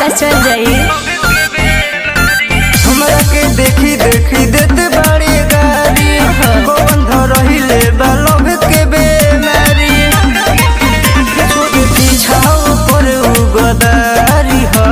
पता चल जाई। हमरा के देखी देखी देते बड़ी गाड़ी कौन धरहिले बालोग के बेमारी पीछाओ पर उगदारी हो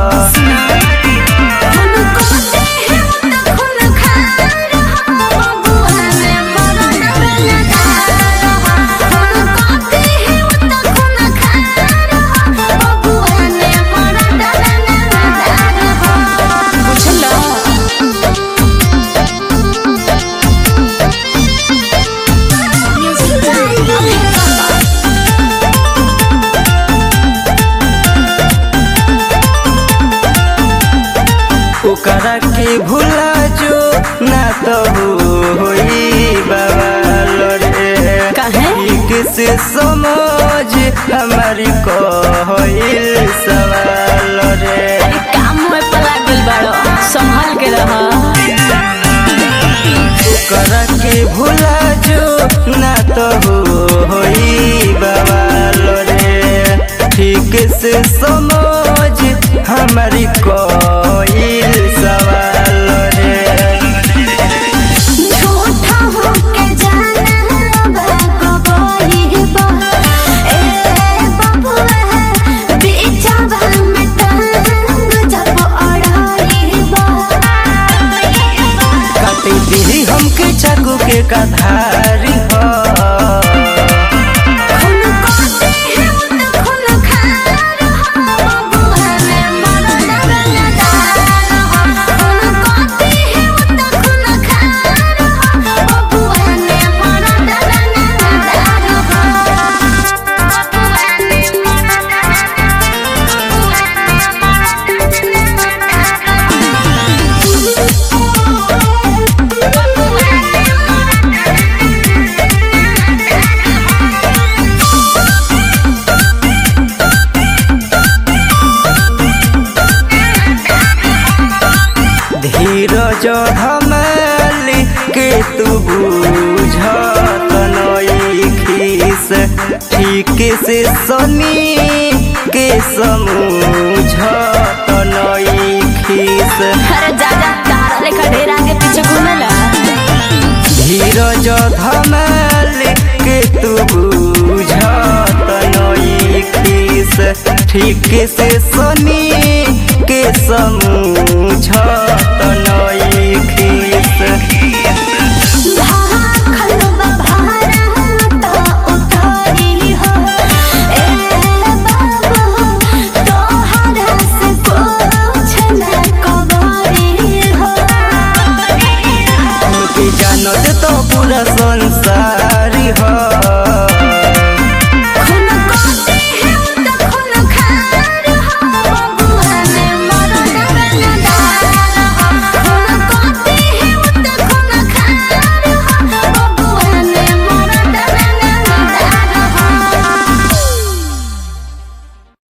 ओकरा के भूला जो ना तो होई बवाल रे किसे समझ हमारी कहल सवाल रे काम में पला गइल बाड़ो, संभल के रह। ओकरा के भूला जो ना तो होई बवाल रे ठीक से समझ हमारी कहल सवाल रे झूठा होके जाना बाबू बा ए बाबू है बेचारा में टांग जब अड़ाई बा काटे दी हमके चाकू के कधारी हो खून काटे है तो खून खार हो बाबू है मरना रंगदार हो खून काटे है तो खून खार हो बाबू है मरना रंगदार हो बाबू है मरना धीरज धमली के तू बुझत नइखिस ठीक से सनी के समझत नइखिस अरे जा तारा लेखा ढेर आगे पीछे घूमेला। धीरज धमली के तू बुझत नइखिस ठीक से सनी के समझत नइखिस